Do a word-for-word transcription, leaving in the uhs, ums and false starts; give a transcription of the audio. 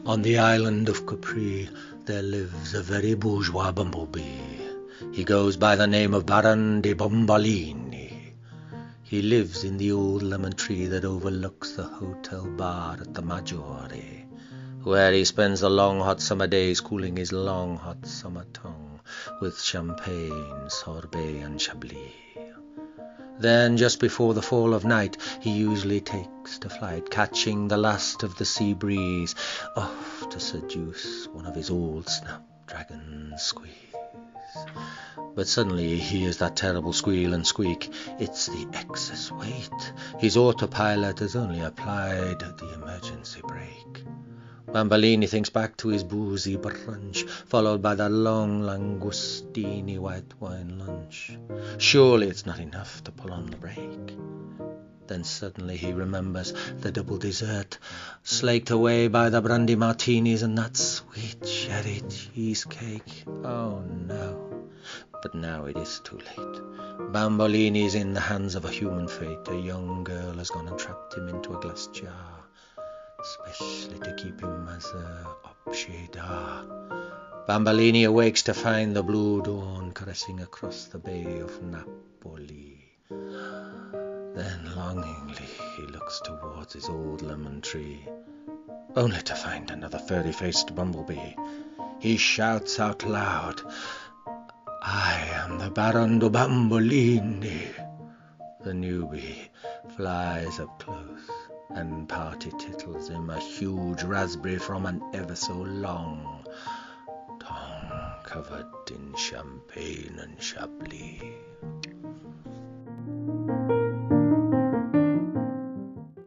On the island of Capri there lives a very bourgeois bumblebee. He goes by the name of Baron de Bombolini. He lives in the old lemon tree that overlooks the hotel bar at the Maggiore, where he spends the long hot summer days cooling his long hot summer tongue with champagne, sorbet and chablis. Then, just before the fall of night, he usually takes to flight, catching the last of the sea breeze, off to seduce one of his old snapdragon squeeze. But suddenly he hears that terrible squeal and squeak. It's the excess weight. His autopilot has only applied the emergency brake. Bambolini thinks back to his boozy brunch, followed by that long langustini white wine lunch. Surely it's not enough to pull on the brake. Then suddenly he remembers the double dessert, slaked away by the brandy martinis and that sweet cherry cheesecake. Oh no. But now it is too late. Bambolini is in the hands of a human fate. A young girl has gone and trapped him into a glass jar, especially to keep him as a objet d'art. Bambolini awakes to find the blue dawn caressing across the bay of Napoli. Then longingly he looks towards his old lemon tree, only to find another furry-faced bumblebee. He shouts out loud, "I am the Baron de Bombolini." The newbie flies up close and party tittles him a huge raspberry from an ever so long tongue covered in champagne and chablis.